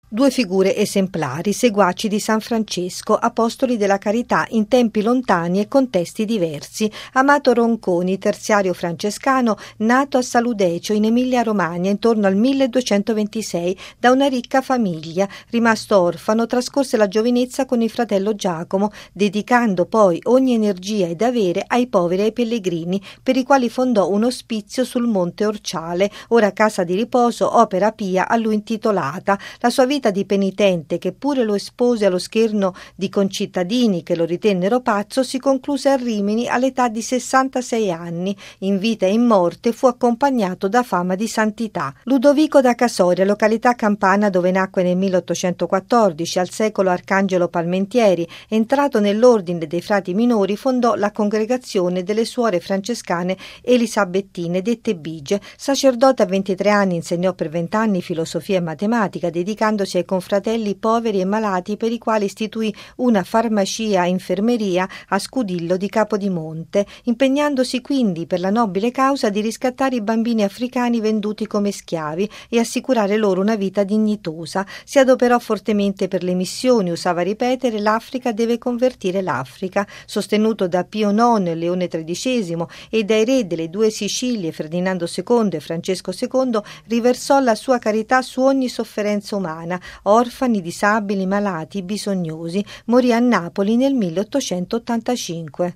Due figure esemplari, seguaci di San Francesco, apostoli della carità in tempi lontani e contesti diversi. Amato Ronconi, terziario francescano, nato a Saludecio in Emilia-Romagna intorno al 1226 da una ricca famiglia. Rimasto orfano, trascorse la giovinezza con il fratello Giacomo, dedicando poi ogni energia ed avere ai poveri e ai pellegrini, per i quali fondò un ospizio sul Monte Orciale, ora casa di riposo, opera pia a lui intitolata. La sua vita di penitente, che pure lo espose allo scherno di concittadini che lo ritennero pazzo, si concluse a Rimini all'età di 66 anni. In vita e in morte fu accompagnato da fama di santità. Ludovico da Casoria, località campana dove nacque nel 1814, al secolo Arcangelo Palmentieri, entrato nell'ordine dei frati minori, fondò la congregazione delle suore francescane elisabettine, dette Bigie. Sacerdote a 23 anni, insegnò per 20 anni filosofia e matematica, dedicandosi ai confratelli poveri e malati, per i quali istituì una farmacia e infermeria a Scudillo di Capodimonte, impegnandosi quindi per la nobile causa di riscattare i bambini africani venduti come schiavi e assicurare loro una vita dignitosa. Si adoperò fortemente per le missioni, usava ripetere: l'Africa deve convertire l'Africa. Sostenuto da Pio IX e Leone XIII e dai re delle due Sicilie Ferdinando II e Francesco II, riversò la sua carità su ogni sofferenza umana, orfani, disabili, malati, bisognosi. Morì a Napoli nel 1885.